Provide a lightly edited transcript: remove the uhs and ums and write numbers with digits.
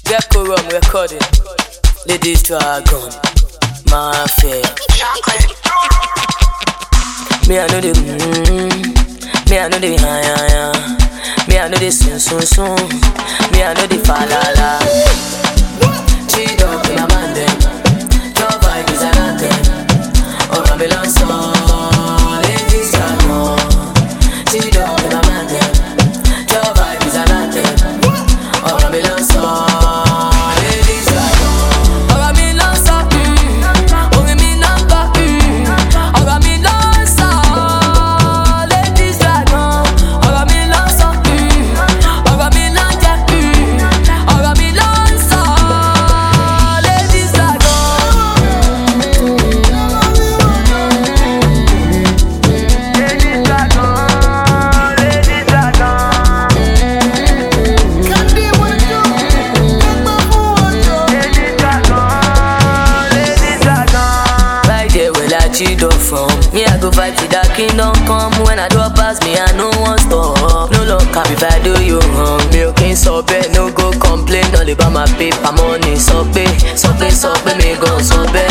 Gecko Rum recording. Ladies Dragon, Mafia. Me I know the me I know the me I know the soon. Me I know the falala. Cheat up in a man them. Your vibe is an anthem. Oh Babylon song. Ladies Dragon. Cheat up in a man them. Your vibe is an anthem. Oh Babylon song. From me, I go fight till that kingdom come. When I drop past me, I no one stop. No love cap if I do you wrong. Milk in sobe, no go complain. All about my paper money, sobe, me go sobe.